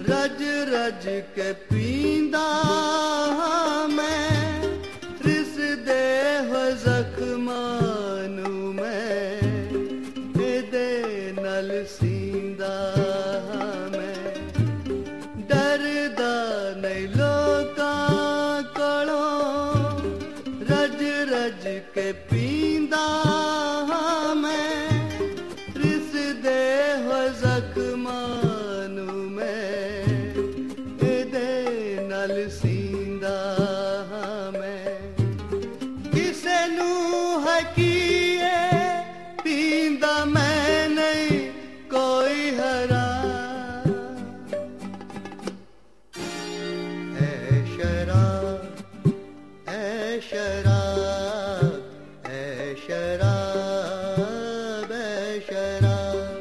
रज रज के पींदा मैं रिस दे हो जख्मां नू मैं एदे नल सींदा मैं डरदा नहीं लोकां कोलों रज रज के पींदा मैं रिस दे हो जख्मां सींदा मैं किसे नू हकीए पींदा मैं नहीं कोई हरा ऐ शराब ऐ शराब ऐ शराब ऐ शराब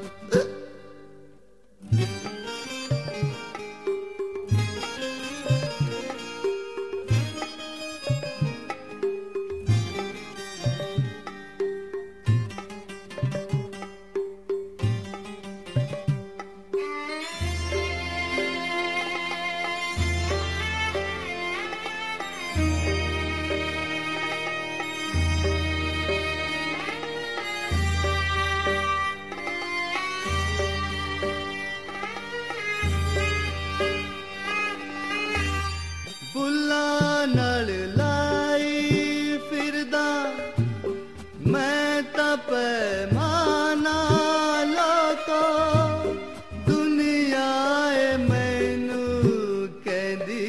नल लाई फिरदा मैं पैमाना लोको दुनिया मैनू कहदी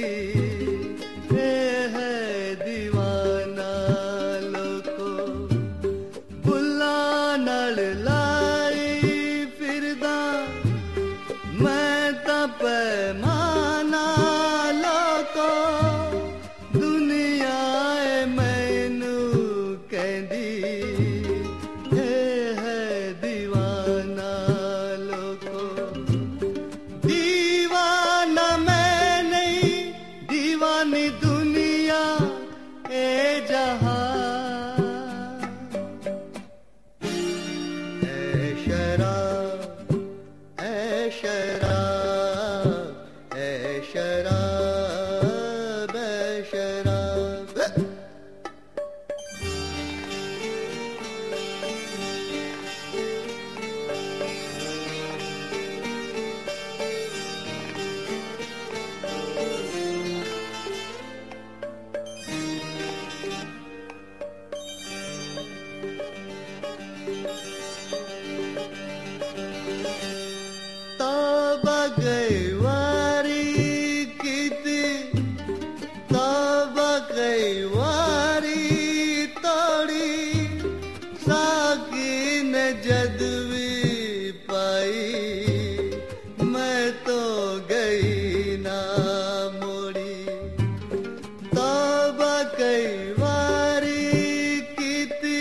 है दीवाना लोको बुला नल लाई फिरदा मैं पैमाना लोको दुनिया ए जहां ऐ शराब ऐ शराब ऐ शराब ऐ शराब जद भी पाई मैं तो गई ना मोड़ी तौबा कई वारी कीती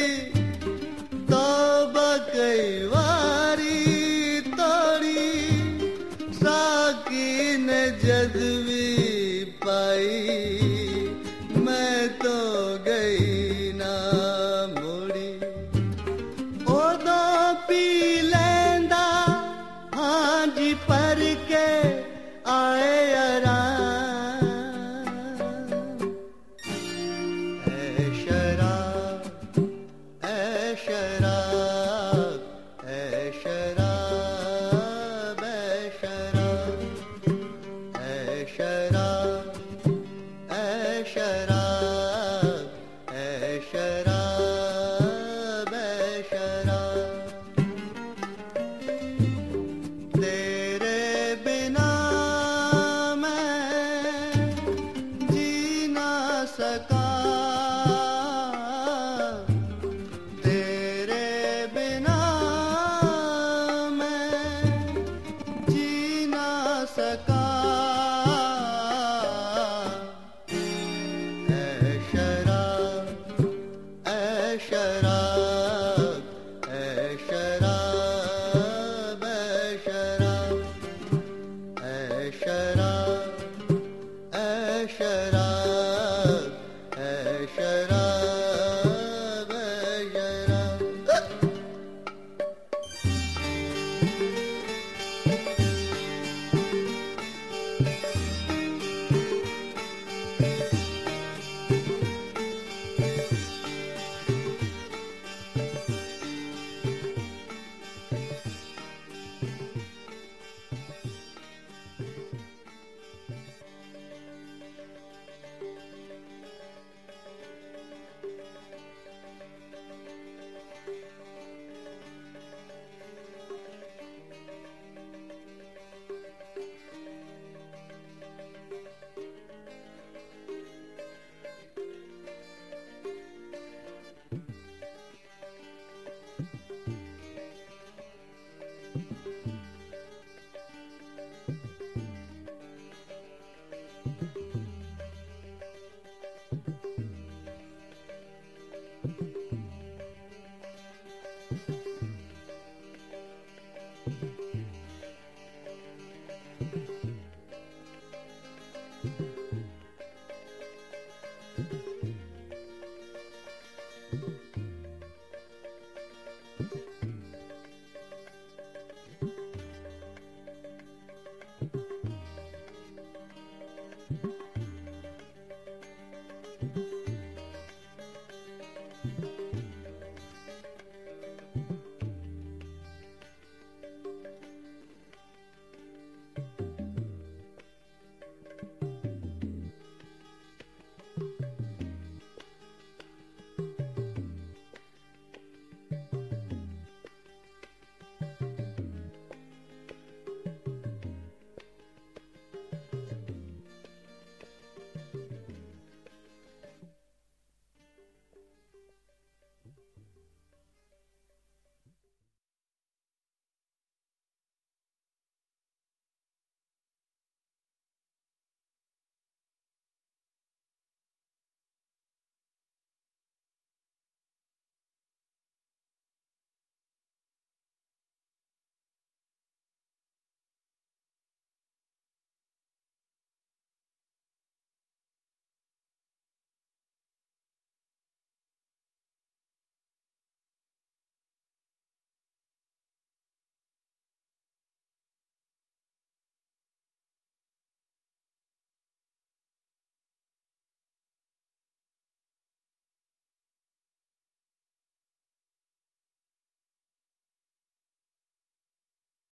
तौबा कई वारी तोड़ी साकी ने जद भी पाई मैं तो गई ना मोड़ी पी लेंदा हाँ जी पर के आए ऐ शराब ऐ शराब ऐ शराब ऐ शराब ऐ शराब ऐ शराब ऐ शराब ऐ शराब सका तेरे बिना मैं जी ना सका ऐ शराब ऐ शराब ऐ शराब ऐ शराब ऐ शराब ऐ शराब